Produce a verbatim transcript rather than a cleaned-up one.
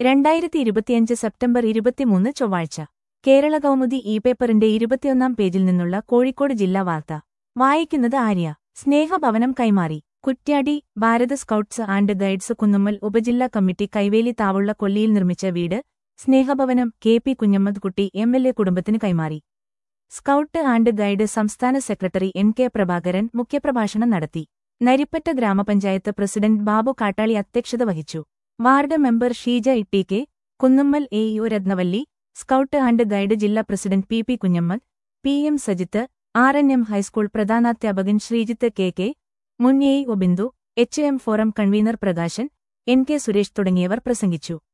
രണ്ടായിരത്തി ഇരുപത്തിയഞ്ച് സെപ്റ്റംബർ ഇരുപത്തിമൂന്ന് ചൊവ്വാഴ്ച കേരള കൗമുദി ഇ പേപ്പറിന്റെ ഇരുപത്തിയൊന്നാം പേജിൽ നിന്നുള്ള കോഴിക്കോട് ജില്ലാ വാർത്ത വായിക്കുന്നത് ആര്യ. സ്നേഹഭവനം കൈമാറി Kuttiadi. Bharat scouts and guides Kunnummal ഉപജില്ലാ കമ്മിറ്റി കൈവേലി താവുള്ള കൊല്ലിയിൽ നിർമ്മിച്ച വീട് സ്നേഹഭവനം കെ പി കുഞ്ഞമ്മദ് കുട്ടി എം എൽ എ കുടുംബത്തിന് കൈമാറി. സ്കൗട്ട് ആൻഡ് ഗൈഡ് സംസ്ഥാന സെക്രട്ടറി എൻ കെ പ്രഭാകരൻ മുഖ്യപ്രഭാഷണം നടത്തി. നരിപ്പറ്റ ഗ്രാമപഞ്ചായത്ത് പ്രസിഡന്റ് ബാബു കാട്ടാളി അധ്യക്ഷത വഹിച്ചു. Ward member Sheeja Itty K, Kunnummal A U Rathnavalli, scout and guide ജില്ലാ president P P Kunhammad, P M Sajith, R N M high school പ്രധാനാധ്യാപകൻ ശ്രീജിത്ത് കെ കെ, മുൻ A O Bindu, H M forum convener Prakashan, N K Suresh തുടങ്ങിയവർ പ്രസംഗിച്ചു.